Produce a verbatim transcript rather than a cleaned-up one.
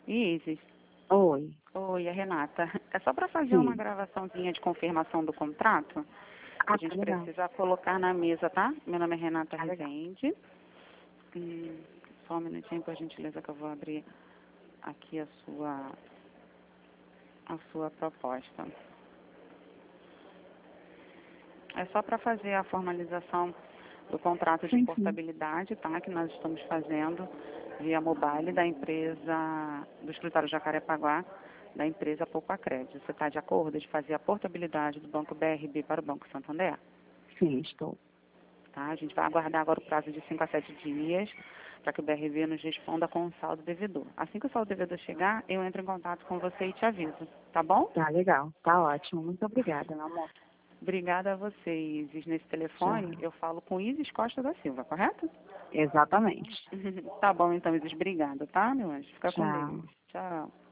Isis, Oi. oi, é Renata. É só para fazer uma Sim. gravaçãozinha de confirmação do contrato. A Ah, tá gente legal. precisa colocar na mesa, tá? Meu nome é Renata Tá legal. Rezende. Hum, só um minutinho, por gentileza, que eu vou abrir aqui a sua, a sua proposta. É só para fazer a formalização do contrato de Sim, sim. portabilidade, tá? Que nós estamos fazendo via mobile da empresa, do escritório Jacarepaguá, da empresa Pouco Acred. Você está de acordo de fazer a portabilidade do Banco B R B para o Banco Santander? Sim, estou. Tá? A gente vai aguardar agora o prazo de cinco a sete dias para que o B R B nos responda com o saldo devedor. Assim que o saldo devedor chegar, eu entro em contato com você e te aviso, tá bom? Tá legal. Tá ótimo. Muito obrigada, meu amor. Obrigada a você, Isis. Nesse telefone, Tchau. eu falo com Isis Costa da Silva, correto? Exatamente. Tá bom, então, Isis. Obrigada, tá, meu anjo? Fica com Deus. Tchau. Tchau.